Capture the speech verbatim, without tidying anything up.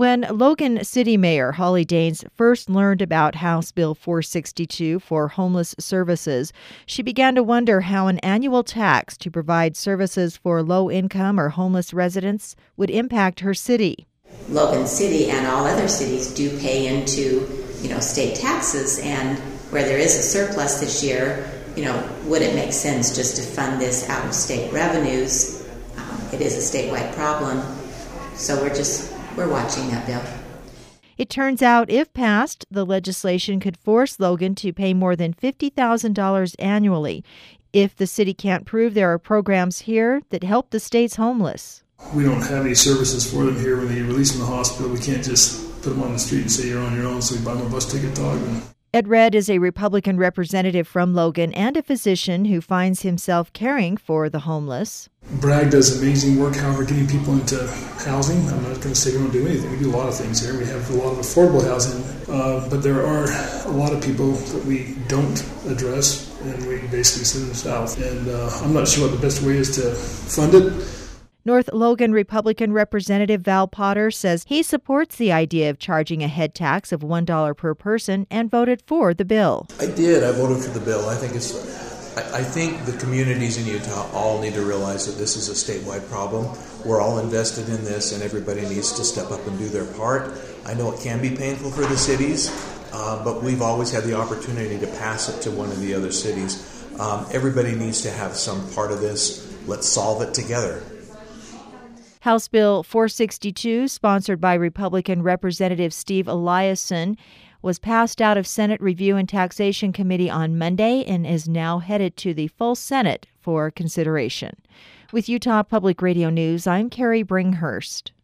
When Logan City Mayor Holly Daines first learned about House Bill four sixty-two for homeless services, she began to wonder how an annual tax to provide services for low-income or homeless residents would impact her city. Logan City and all other cities do pay into, you know, state taxes, and where there is a surplus this year, you know, would it make sense just to fund this out of state revenues? Um, it is a statewide problem, so we're just we're watching that bill. It turns out, if passed, the legislation could force Logan to pay more than fifty thousand dollars annually if the city can't prove there are programs here that help the state's homeless. We don't have any services for them here when they release them from the hospital. We can't just put them on the street and say you're on your own, so we buy them a bus ticket to Ogden. Ed Red is a Republican representative from Logan and a physician who finds himself caring for the homeless. Bragg does amazing work, however, getting people into housing. I'm not going to say we don't do anything. We do a lot of things here. We have a lot of affordable housing, uh, but there are a lot of people that we don't address, and we basically send them south. And uh, I'm not sure what the best way is to fund it. North Logan Republican Representative Val Potter says he supports the idea of charging a head tax of one dollar per person and voted for the bill. I did. I voted for the bill. I think it's. I, I think the communities in Utah all need to realize that this is a statewide problem. We're all invested in this, and everybody needs to step up and do their part. I know it can be painful for the cities, uh, but we've always had the opportunity to pass it to one of the other cities. Um, everybody needs to have some part of this. Let's solve it together. House Bill four sixty-two, sponsored by Republican Representative Steve Eliason, was passed out of Senate Review and Taxation Committee on Monday and is now headed to the full Senate for consideration. With Utah Public Radio News, I'm Carrie Bringhurst.